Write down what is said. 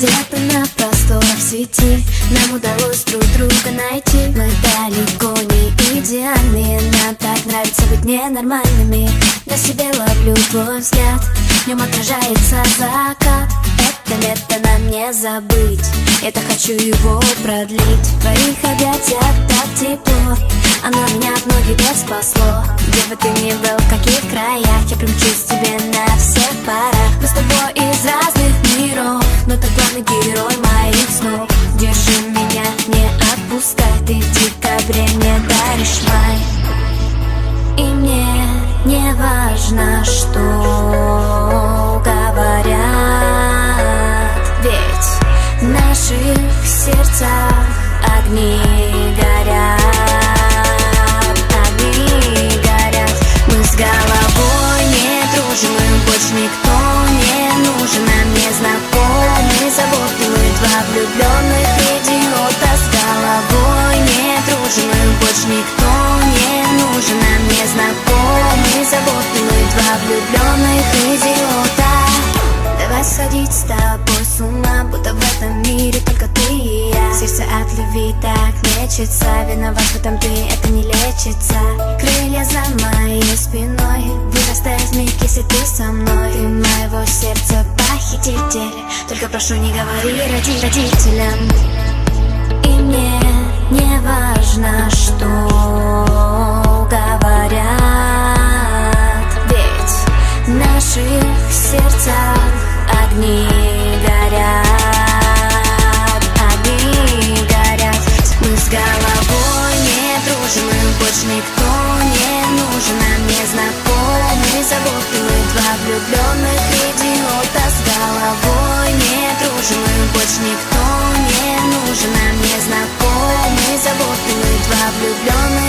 Где-то на просторах сети нам удалось друг друга найти. Мы далеко не идеальные, нам так нравится быть ненормальными. На себе ловлю твой взгляд, в нем отражается закат. Это лето нам не забыть, это хочу его продлить. В твоих объятиях так тепло, оно меня от многих бед спасло. Где бы ты ни был, в каких краях, я примчусь тебе на всех парах. Мы с тобой из разных миров, но ты главный герой моих снов. Держи меня, не отпускай, ты в декабре мне даришь май. И мне не важно, что говорят, ведь в наших сердцах огни горят. Огни горят. Мы с головой не дружим, и больше никто не нужен. Нам не знакомы заботы, мы два влюбленных идиота. С головой не дружим, и больше никто не нужен. Нам не знакомы заботы, мы два влюбленных идиота. Давай сходить с тобой с ума, будто в этом мире только ты и я. Сердце от любви так мечется, виноват в этом ты, это не лечится. Крылья за моей спиной вырастают в миг, если ты со мной. Ты моего сердца похититель, только прошу, не говори родителям. И мне не важно, что говорят, ведь в наших сердцах огни горят. Огни горят. Мы с головой не дружим, и больше никто не нужен. Нам не знакомы заботы, мы два влюбленных идиота. С головой не дружим, и больше никто не нужен. Нам не знакомы заботы, мы два влюбленных